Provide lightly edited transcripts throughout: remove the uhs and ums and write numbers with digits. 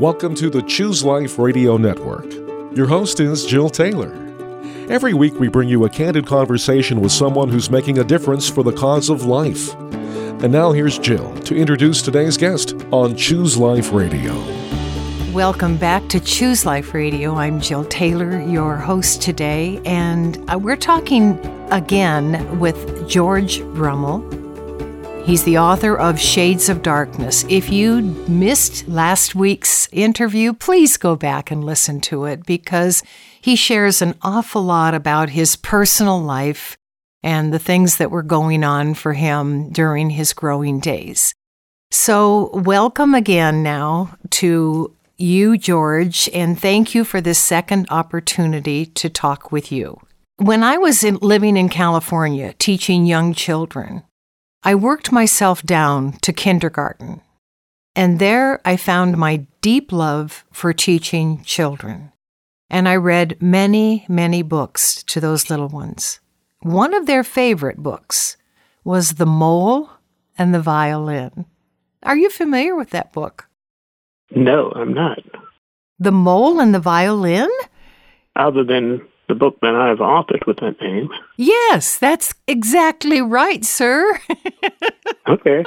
Welcome to the Choose Life Radio Network. Your host is Jill Taylor. Every week we bring you a candid conversation with someone who's making a difference for the cause of life. And now here's Jill to introduce today's guest on Choose Life Radio. Welcome back to Choose Life Radio. I'm Jill Taylor, your host today, and we're talking again with George Brummel. He's the author of Shades of Darkness. If you missed last week's interview, please go back and listen to it because he shares an awful lot about his personal life and the things that were going on for him during his growing days. So welcome again now to you, George, and thank you for this second opportunity to talk with you. When I was living in California teaching young children, I worked myself down to kindergarten, and there I found my deep love for teaching children. And I read many, many books to those little ones. One of their favorite books was The Mole and the Violin. Are you familiar with that book? No, I'm not. The Mole and the Violin? Other than the book that I've authored with that name. Yes, that's exactly right, sir. Okay.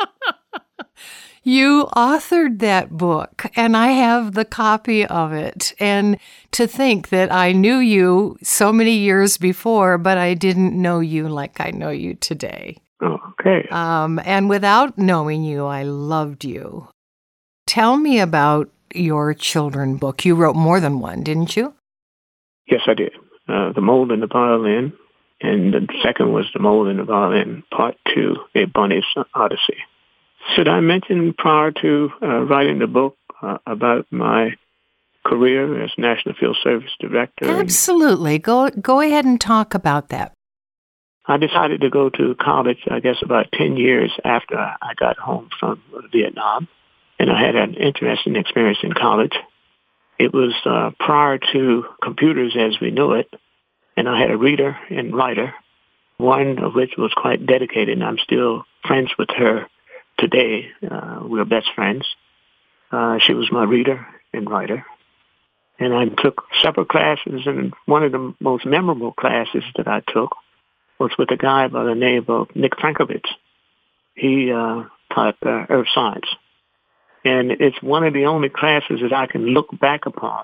You authored that book, and I have the copy of it. And to think that I knew you so many years before, but I didn't know you like I know you today. Oh, okay. And without knowing you, I loved you. Tell me about your children book. You wrote more than one, didn't you? Yes, I did. The Mole and the Violin, and the second was The Mole and the Violin, Part 2, A Bunny's Odyssey. Should I mention prior to writing the book about my career as National Field Service Director? Absolutely. Go ahead and talk about that. I decided to go to college, I guess, about 10 years after I got home from Vietnam, and I had an interesting experience in college. It was prior to computers as we knew it, and I had a reader and writer, one of which was quite dedicated, and I'm still friends with her today. We're best friends. She was my reader and writer, and I took several classes, and one of the most memorable classes that I took was with a guy by the name of Nick Frankovich. He taught earth science. And it's one of the only classes that I can look back upon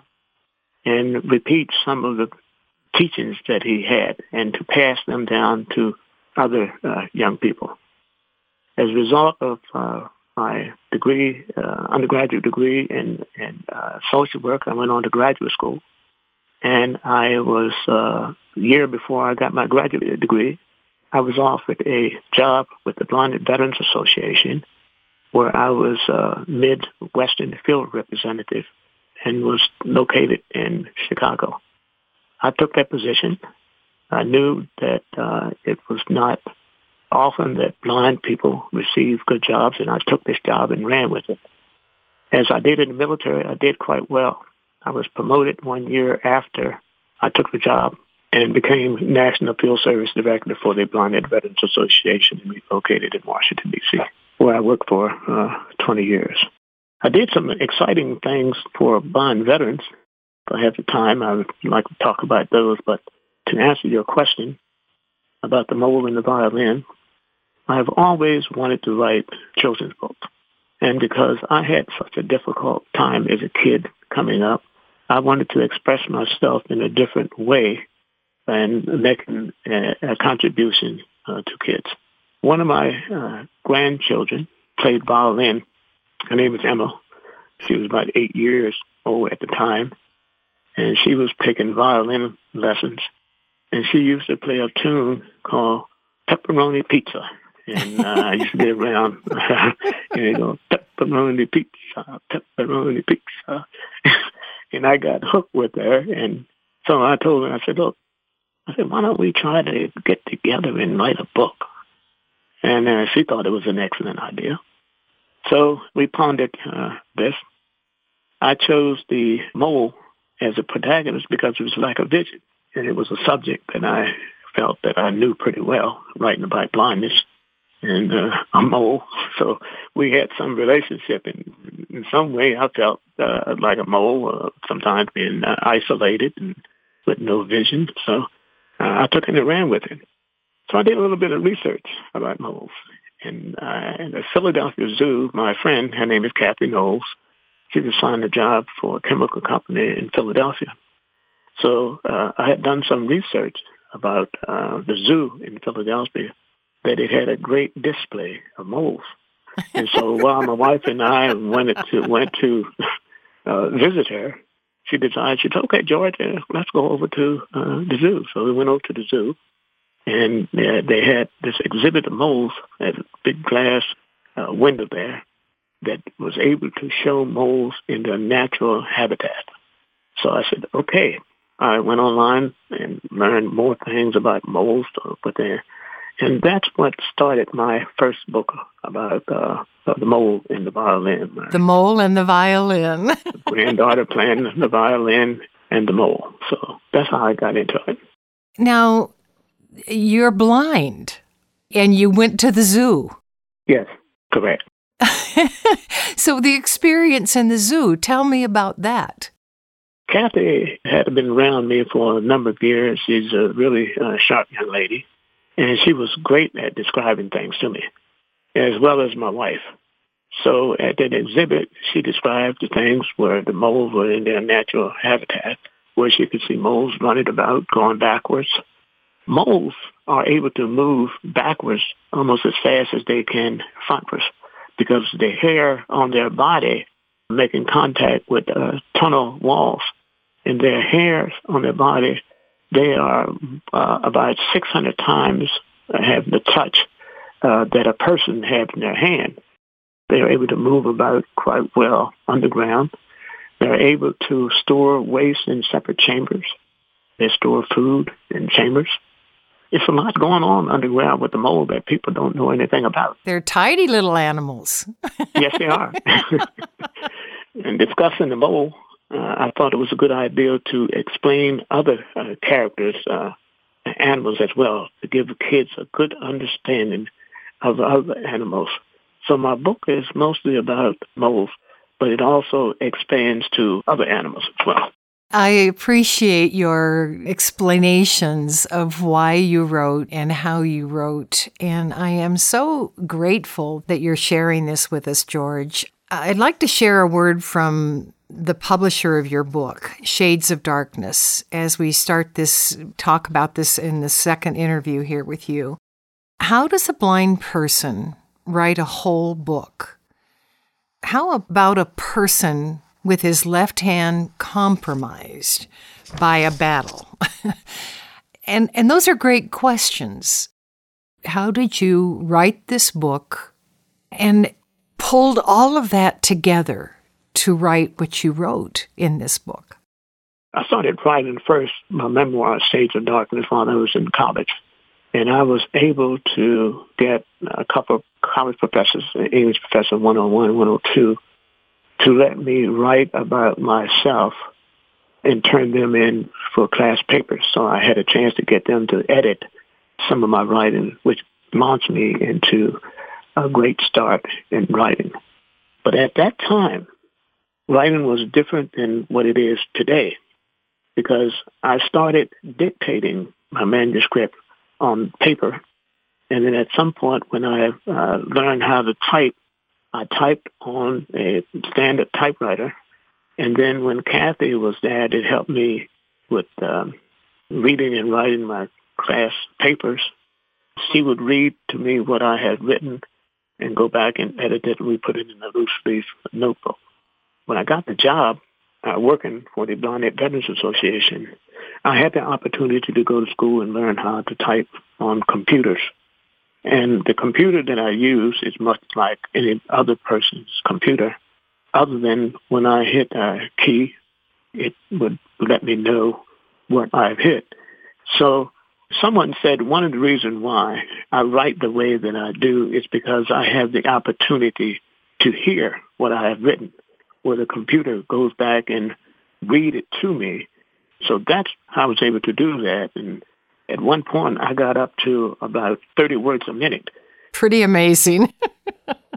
and repeat some of the teachings that he had and to pass them down to other young people. As a result of my degree, undergraduate degree in social work, I went on to graduate school. And I was, a year before I got my graduate degree, I was offered a job with the Blinded Veterans Association, where I was Midwestern field representative and was located in Chicago. I took that position. I knew that it was not often that blind people receive good jobs, and I took this job and ran with it. As I did in the military, I did quite well. I was promoted 1 year after I took the job and became National Field Service Director for the Blinded Veterans Association, located in Washington, D.C., where I worked for 20 years. I did some exciting things for blind veterans. If I have the time, I would like to talk about those. But to answer your question about The Mole and the Violin, I've always wanted to write children's books. And because I had such a difficult time as a kid coming up, I wanted to express myself in a different way and making a contribution to kids. One of my grandchildren played violin. Her name was Emma. She was about 8 years old at the time, and she was taking violin lessons. And she used to play a tune called Pepperoni Pizza. And I used to be around, and they go, pepperoni pizza, pepperoni pizza. And I got hooked with her. And so I told her, I said, why don't we try to get together and write a book? And she thought it was an excellent idea. So we pondered this. I chose the mole as a protagonist because it was like a vision. And it was a subject that I felt that I knew pretty well, writing about blindness and a mole. So we had some relationship, and in some way, I felt like a mole, sometimes being isolated and with no vision. So I took it and ran with it. So I did a little bit of research about moles. And in the Philadelphia Zoo, my friend, her name is Kathy Knowles, she was assigned a job for a chemical company in Philadelphia. So I had done some research about the zoo in Philadelphia, that it had a great display of moles. And so while my wife and I went to visit her, she decided, she said, okay, George, let's go over to the zoo. So we went over to the zoo, and they had this exhibit of moles at a big glass window there that was able to show moles in their natural habitat. So I said, okay. I went online and learned more things about moles over there. And that's what started my first book about the mole and the violin. The mole and the violin. Granddaughter playing the violin and the mole. So that's how I got into it. Now, you're blind, and you went to the zoo. Yes, correct. So the experience in the zoo, tell me about that. Kathy had been around me for a number of years. She's a really sharp young lady, and she was great at describing things to me, as well as my wife. So at that exhibit, she described the things where the moles were in their natural habitat, where she could see moles running about, going backwards. Moles are able to move backwards almost as fast as they can frontwards, because the hair on their body making contact with tunnel walls. And their hairs on their body, they are about 600 times have the touch that a person has in their hand. They are able to move about quite well underground. They're able to store waste in separate chambers. They store food in chambers. It's a lot going on underground with the mole that people don't know anything about. They're tidy little animals. Yes, they are. And discussing the mole, I thought it was a good idea to explain other characters, animals as well, to give kids a good understanding of other animals. So my book is mostly about moles, but it also expands to other animals as well. I appreciate your explanations of why you wrote and how you wrote, and I am so grateful that you're sharing this with us, George. I'd like to share a word from the publisher of your book, Shades of Darkness, as we talk about this in the second interview here with you. How does a blind person write a whole book? How about a person with his left hand compromised by a battle? and those are great questions. How did you write this book and pulled all of that together to write what you wrote in this book? I started writing first my memoir, Shades of Darkness, while I was in college. And I was able to get a couple of college professors, English professor 101, 102, to let me write about myself and turn them in for class papers. So I had a chance to get them to edit some of my writing, which launched me into a great start in writing. But at that time, writing was different than what it is today, because I started dictating my manuscript on paper. And then at some point when I learned how to type, I typed on a standard typewriter. And then when Kathy was there to help me with reading and writing my class papers, she would read to me what I had written and go back and edit it, and we put it in a loose leaf notebook. When I got the job working for the Blind Veterans Association, I had the opportunity to go to school and learn how to type on computers. And the computer that I use is much like any other person's computer, other than when I hit a key, it would let me know what I've hit. So someone said one of the reasons why I write the way that I do is because I have the opportunity to hear what I have written, where the computer goes back and read it to me. So that's how I was able to do that. And at one point, I got up to about 30 words a minute. Pretty amazing.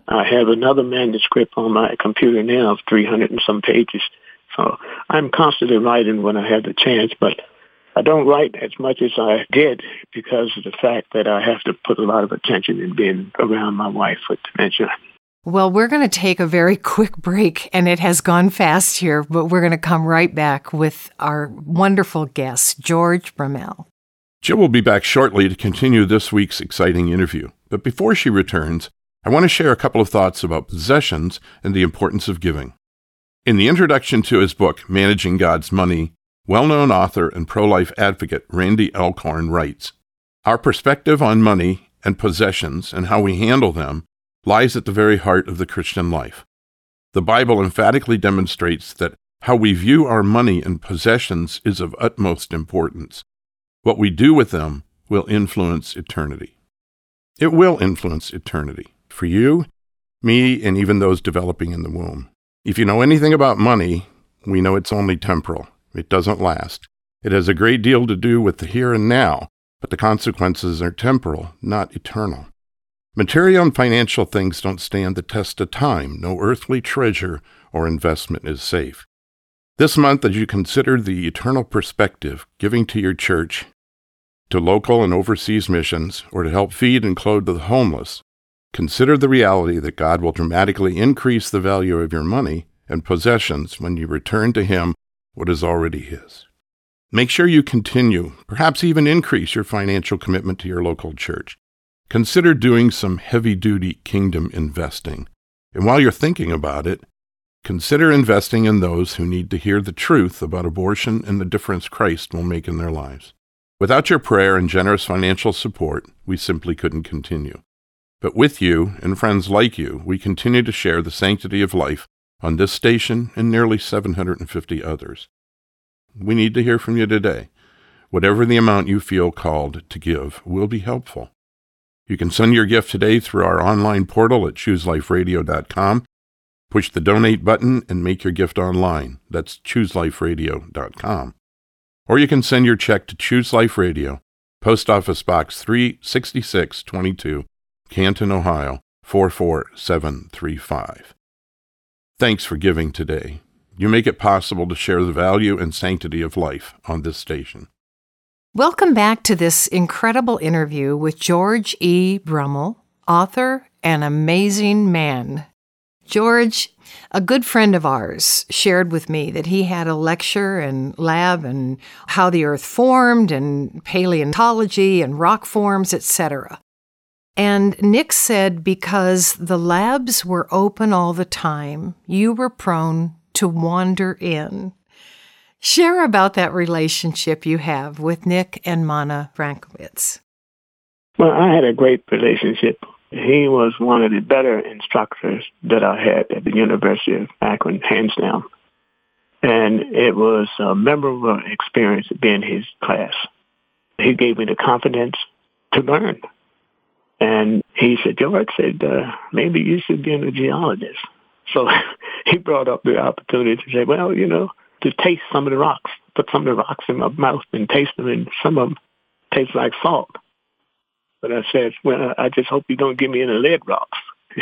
I have another manuscript on my computer now of 300 and some pages. So I'm constantly writing when I have the chance, but I don't write as much as I did because of the fact that I have to put a lot of attention in being around my wife with dementia. Well, we're going to take a very quick break, and it has gone fast here, but we're going to come right back with our wonderful guest, George Brummel. Jill will be back shortly to continue this week's exciting interview. But before she returns, I want to share a couple of thoughts about possessions and the importance of giving. In the introduction to his book, Managing God's Money, well-known author and pro-life advocate Randy Alcorn writes, "Our perspective on money and possessions and how we handle them lies at the very heart of the Christian life. The Bible emphatically demonstrates that how we view our money and possessions is of utmost importance. What we do with them will influence eternity." It will influence eternity for you, me, and even those developing in the womb. If you know anything about money, we know it's only temporal. It doesn't last. It has a great deal to do with the here and now, but the consequences are temporal, not eternal. Material and financial things don't stand the test of time. No earthly treasure or investment is safe. This month, as you consider the eternal perspective, giving to your church, to local and overseas missions, or to help feed and clothe the homeless, consider the reality that God will dramatically increase the value of your money and possessions when you return to Him what is already His. Make sure you continue, perhaps even increase your financial commitment to your local church. Consider doing some heavy-duty kingdom investing. And while you're thinking about it, consider investing in those who need to hear the truth about abortion and the difference Christ will make in their lives. Without your prayer and generous financial support, we simply couldn't continue. But with you and friends like you, we continue to share the sanctity of life on this station and nearly 750 others. We need to hear from you today. Whatever the amount you feel called to give will be helpful. You can send your gift today through our online portal at chooseliferadio.com. Push the donate button and make your gift online. That's chooseliferadio.com. Or you can send your check to Choose Life Radio, Post Office Box 36622, Canton, Ohio, 44735. Thanks for giving today. You make it possible to share the value and sanctity of life on this station. Welcome back to this incredible interview with George E. Brummel, author and amazing man. George, a good friend of ours, shared with me that he had a lecture and lab and how the earth formed and paleontology and rock forms, etc. And Nick said because the labs were open all the time, you were prone to wander in. Share about that relationship you have with Nick and Mana Frankowitz. Well, I had a great relationship. He was one of the better instructors that I had at the University of Akron, hands down. And it was a memorable experience to be in his class. He gave me the confidence to learn. And he said, George said, maybe you should be a geologist. So he brought up the opportunity to say, well, to taste some of the rocks, put some of the rocks in my mouth and taste them, and some of them taste like salt. But I said, well, I just hope you don't give me any lead rocks.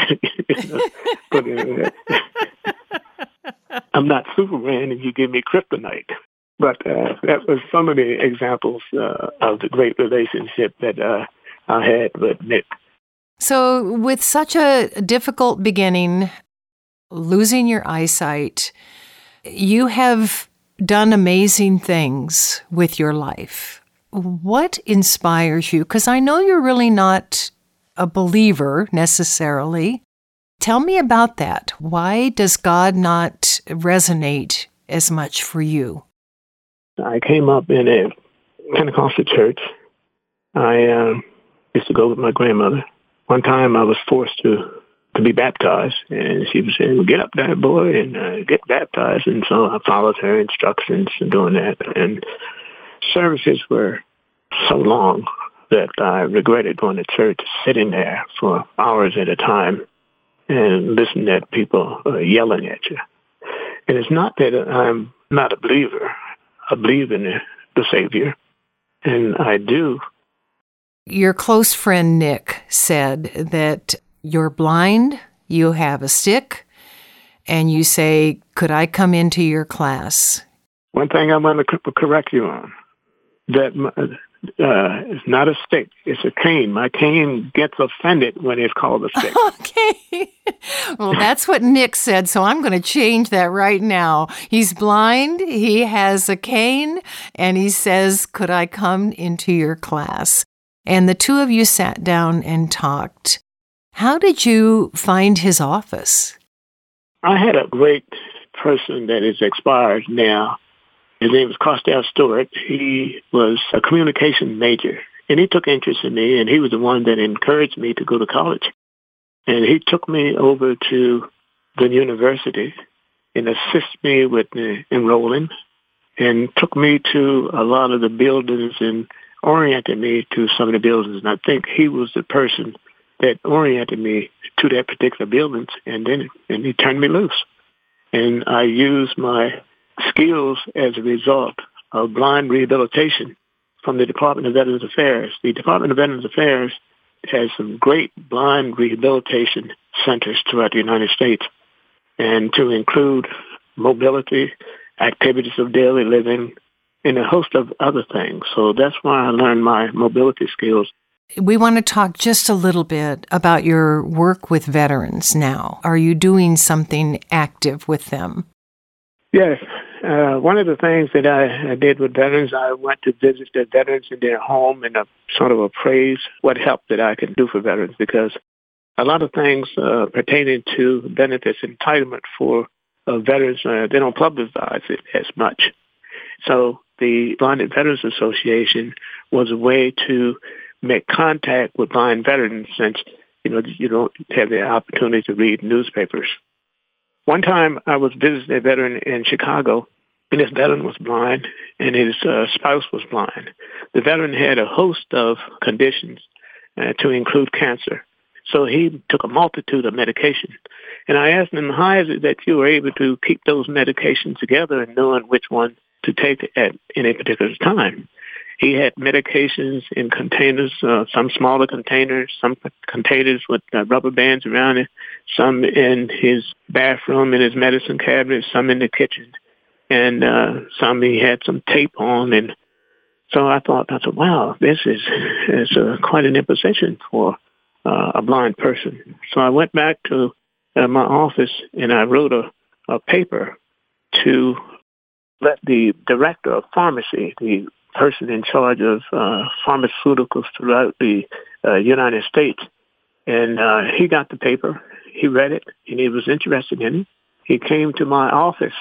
I'm not Superman if you give me kryptonite. But that was some of the examples of the great relationship that I had with Nick. So with such a difficult beginning, losing your eyesight, you have done amazing things with your life. What inspires you? Because I know you're really not a believer necessarily. Tell me about that. Why does God not resonate as much for you? I came up in a Pentecostal church. I used to go with my grandmother. One time I was forced to be baptized, and she was saying, well, get up there, boy, and get baptized. And so I followed her instructions in doing that. And services were so long that I regretted going to church, sitting there for hours at a time and listening at people yelling at you. And it's not that I'm not a believer. I believe in the Savior, and I do. Your close friend Nick said that you're blind, you have a stick, and you say, "Could I come into your class?" One thing I want to correct you on, that it's not a stick, it's a cane. My cane gets offended when it's called a stick. Okay. Well, that's what Nick said, so I'm going to change that right now. He's blind, he has a cane, and he says, "Could I come into your class?" And the two of you sat down and talked. How did you find his office? I had a great person that is expired now. His name was Costel Stewart. He was a communication major, and he took interest in me, and he was the one that encouraged me to go to college. And he took me over to the university and assisted me with enrolling and took me to a lot of the buildings and oriented me to some of the buildings. And I think he was the person that oriented me to that particular buildings, and he turned me loose. And I used my skills as a result of blind rehabilitation from the Department of Veterans Affairs. The Department of Veterans Affairs has some great blind rehabilitation centers throughout the United States, and to include mobility, activities of daily living, and a host of other things. So that's why I learned my mobility skills. We want to talk just a little bit about your work with veterans now. Are you doing something active with them? Yes. One of the things that I did with veterans, I went to visit the veterans in their home and sort of appraise what help that I could do for veterans, because a lot of things pertaining to benefits entitlement for veterans, they don't publicize it as much. So the Blind Veterans Association was a way to make contact with blind veterans, since you don't have the opportunity to read newspapers. One time I was visiting a veteran in Chicago, and this veteran was blind, and his spouse was blind. The veteran had a host of conditions to include cancer. So he took a multitude of medication. And I asked him, how is it that you were able to keep those medications together and knowing which one to take at any particular time? He had medications in containers, some smaller containers, some containers with rubber bands around it, some in his bathroom, in his medicine cabinet, some in the kitchen, and some he had some tape on. And so I thought, wow, this is quite an imposition for a blind person. So I went back to my office and I wrote a paper to let the director of pharmacy, the person in charge of pharmaceuticals throughout the United States. And he got the paper, he read it, and he was interested in it. He came to my office,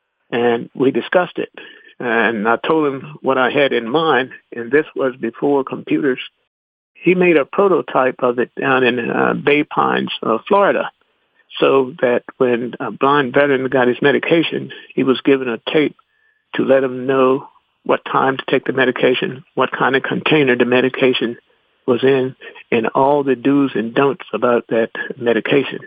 and we discussed it. And I told him what I had in mind, and this was before computers. He made a prototype of it down in Bay Pines, Florida, so that when a blind veteran got his medication, he was given a tape to let him know what time to take the medication, what kind of container the medication was in, and all the do's and don'ts about that medication.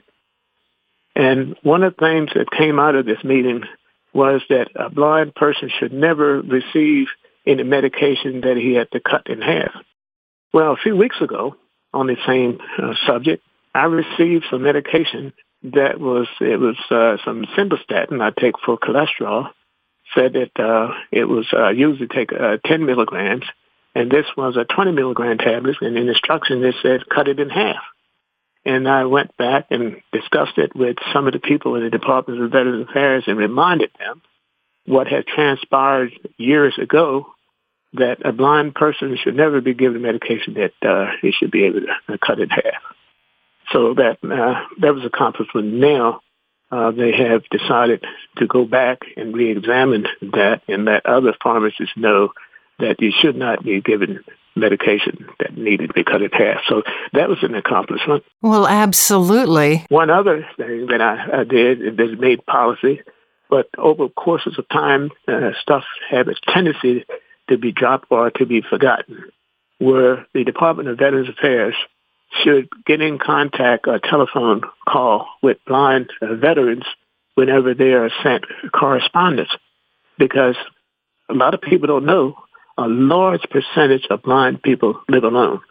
And one of the things that came out of this meeting was that a blind person should never receive any medication that he had to cut in half. Well, a few weeks ago, on the same subject, I received some medication that was some simvastatin I take for cholesterol. Said that it was used to take 10 milligrams, and this was a 20 milligram tablet, and in instruction it said cut it in half. And I went back and discussed it with some of the people in the Department of Veterans Affairs and reminded them what had transpired years ago, that a blind person should never be given medication that he should be able to cut in half. So that was accomplished. Now they have decided to go back and re-examine that and let other pharmacists know that you should not be given medication that needed to be cut in half. So that was an accomplishment. Well, absolutely. One other thing that I did that made policy, but over courses of time, stuff had a tendency to be dropped or to be forgotten, where the Department of Veterans Affairs should get in contact or telephone call with blind veterans whenever they are sent correspondence, because a lot of people don't know a large percentage of blind people live alone.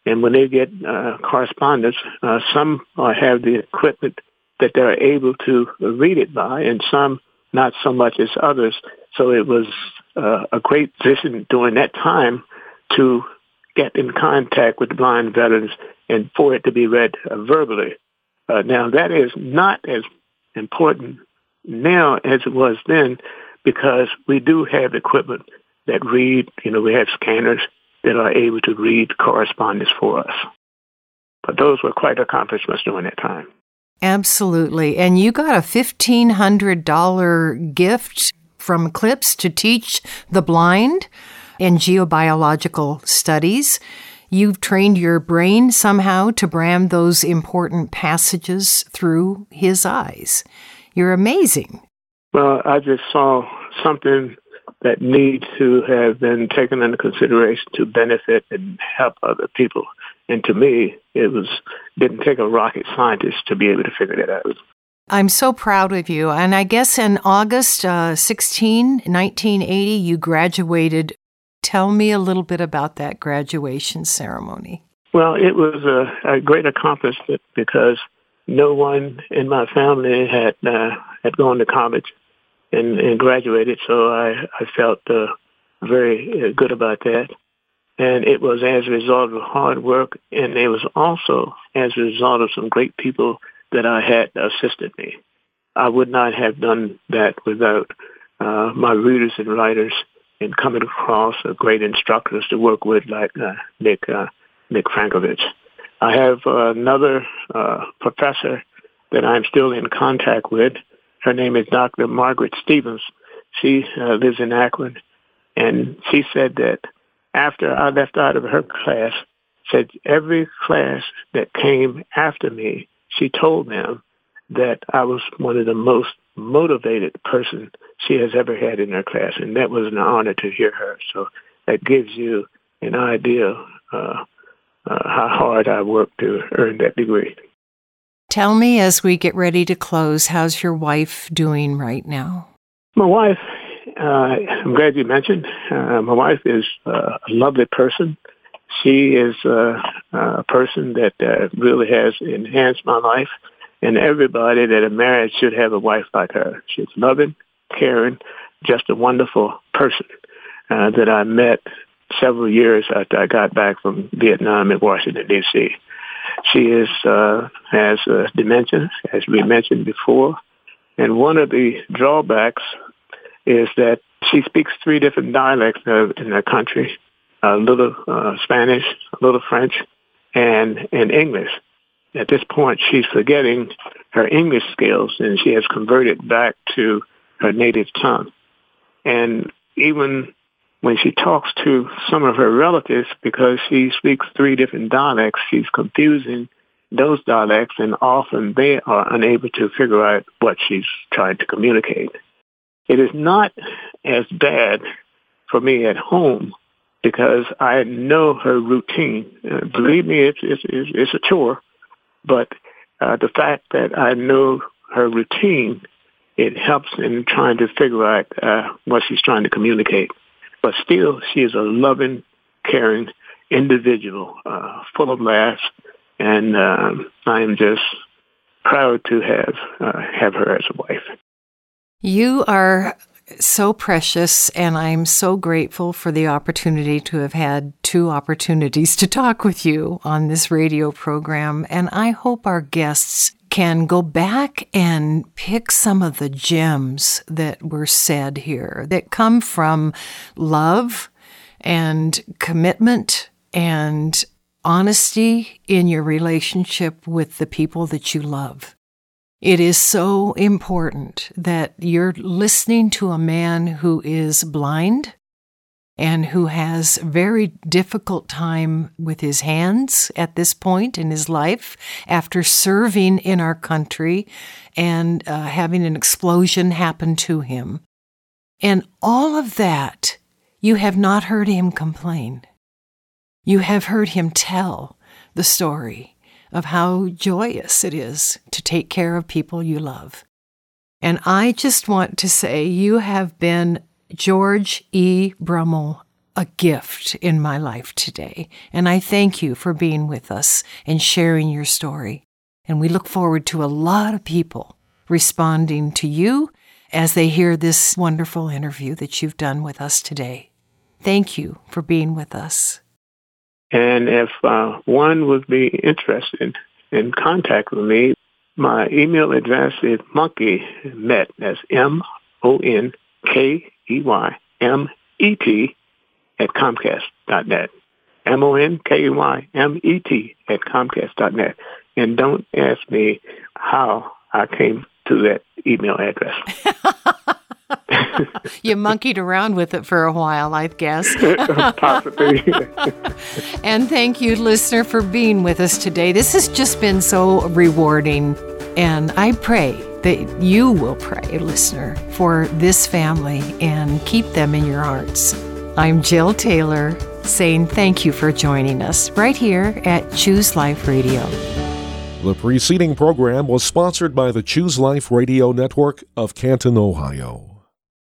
And when they get correspondence, some have the equipment that they're able to read it by, and some not so much as others. So it was a great position during that time to get in contact with the blind veterans and for it to be read verbally. Now, that is not as important now as it was then, because we do have equipment that read, we have scanners that are able to read correspondence for us. But those were quite accomplishments during that time. Absolutely. And you got a $1,500 gift from Eclipse to teach the blind in geobiological studies. You've trained your brain somehow to bram those important passages through his eyes. You're amazing. Well, I just saw something that needs to have been taken into consideration to benefit and help other people. And to me, didn't take a rocket scientist to be able to figure that out. I'm so proud of you. And I guess in August 1980, you graduated. Tell me a little bit about that graduation ceremony. Well, it was a great accomplishment because no one in my family had gone to college and graduated, so I felt very good about that. And it was as a result of hard work, and it was also as a result of some great people that I had assisted me. I would not have done that without my readers and writers and coming across great instructors to work with, like Nick Frankovich. I have another professor that I'm still in contact with. Her name is Dr. Margaret Stevens. She lives in Akron, and she said that after I left out of her class, said every class that came after me, she told them that I was one of the most motivated person she has ever had in her class, and that was an honor to hear her. So that gives you an idea how hard I worked to earn that degree. Tell me, as we get ready to close, how's your wife doing right now? My wife, I'm glad you mentioned. My wife is a lovely person. She is a person that really has enhanced my life, and everybody that is married should have a wife like her. She's loving, caring, just a wonderful person that I met several years after I got back from Vietnam in Washington, D.C. She has dementia, as we mentioned before, and one of the drawbacks is that she speaks 3 different dialects in the country, a little Spanish, a little French, and English. At this point, she's forgetting her English skills, and she has converted back to her native tongue. And even when she talks to some of her relatives, because she speaks 3 different dialects, she's confusing those dialects, and often they are unable to figure out what she's trying to communicate. It is not as bad for me at home because I know her routine. Believe me, it's a chore, but the fact that I know her routine, it helps in trying to figure out what she's trying to communicate. But still, she is a loving, caring individual, full of laughs, and I am just proud to have her as a wife. You are so precious, and I'm so grateful for the opportunity to have had 2 opportunities to talk with you on this radio program. And I hope our guests can go back and pick some of the gems that were said here that come from love and commitment and honesty in your relationship with the people that you love. It is so important that you're listening to a man who is blind and who has a very difficult time with his hands at this point in his life after serving in our country and having an explosion happen to him. And all of that, you have not heard him complain. You have heard him tell the story of how joyous it is to take care of people you love. And I just want to say you have been George E. Brummel, a gift in my life today. And I thank you for being with us and sharing your story. And we look forward to a lot of people responding to you as they hear this wonderful interview that you've done with us today. Thank you for being with us. And if one would be interested in contact with me, my email address is monkeymet, that's MONKEYMET @Comcast.net. MONKEYMET @Comcast.net. And don't ask me how I came to that email address. You monkeyed around with it for a while, I guess. Possibly. And thank you, listener, for being with us today. This has just been so rewarding. And I pray that you will pray, listener, for this family and keep them in your hearts. I'm Jill Taylor, saying thank you for joining us right here at Choose Life Radio. The preceding program was sponsored by the Choose Life Radio Network of Canton, Ohio.